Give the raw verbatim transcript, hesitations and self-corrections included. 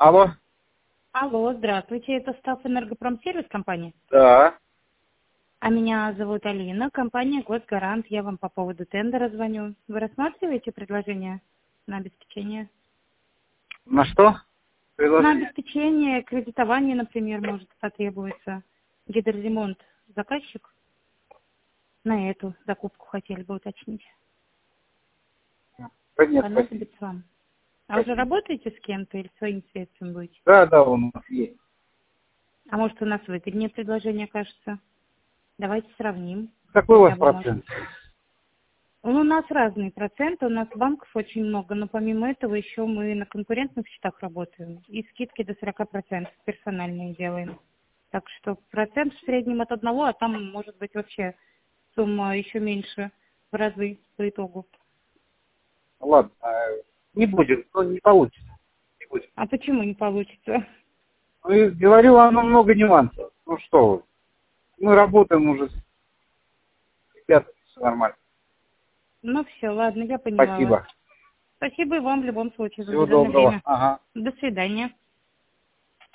Алло. Алло, здравствуйте, это Став Энергопромсервис компания? Да. А меня зовут Алина, компания Госгарант, я вам по поводу тендера звоню. Вы рассматриваете предложение на обеспечение? На что? На Предложение? обеспечение, кредитование, например, может потребуется. Гидроремонт заказчик? На эту закупку хотели бы уточнить. Да нет, спасибо. Понадобится вам. А уже работаете с кем-то или своим средством будете? Да, да, у нас есть. А может, у нас выгоднее предложение кажется? Давайте сравним. Какой у вас Тогда вы можете- процент? Ну, у нас разные проценты, у нас банков очень много, но помимо этого еще мы на конкурентных счетах работаем. И скидки до сорока процентов персональные делаем. Так что процент в среднем от одного, а там может быть вообще сумма еще меньше в разы по итогу. Ладно, э, не будет, ну, не получится. Не будет. А почему не получится? Ну, и говорю, оно много нюансов. Ну что вы. Мы работаем уже с ребятами, все нормально. Ну все, ладно, я поняла вас. Спасибо. Спасибо и вам в любом случае за Всего уделенное доброго. время. Ага. До свидания.